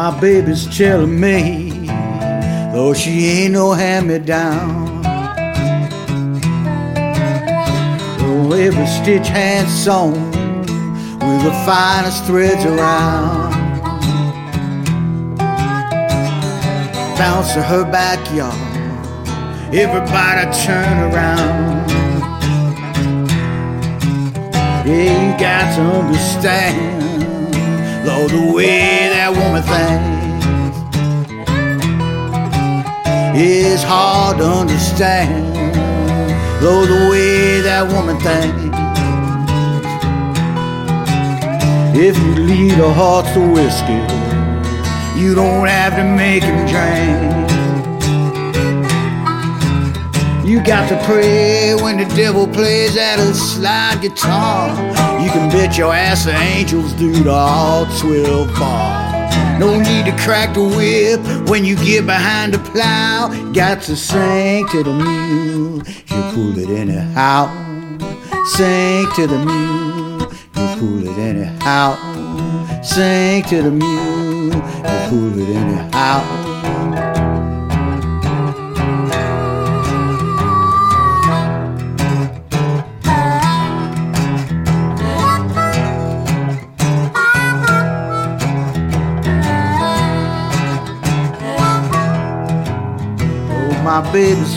My baby's telling me, though she ain't no hand-me-down, though every stitch hand sewn with the finest threads around. Bounce to her backyard, everybody turn around. Yeah, you got to understand, Lord, the way that woman thinks is hard to understand. Lord, the way that woman thinks. If you lead a horse to whiskey, you don't have to make him drink. You got to pray when the devil plays that slide guitar. You can bet your ass the angels do the all 12 bars. No need to crack the whip when you get behind the plow. Got to sing to the mule, you pull it anyhow. Sing to the mule, you pull it anyhow. Sing to the mule, you pull it anyhow. My baby's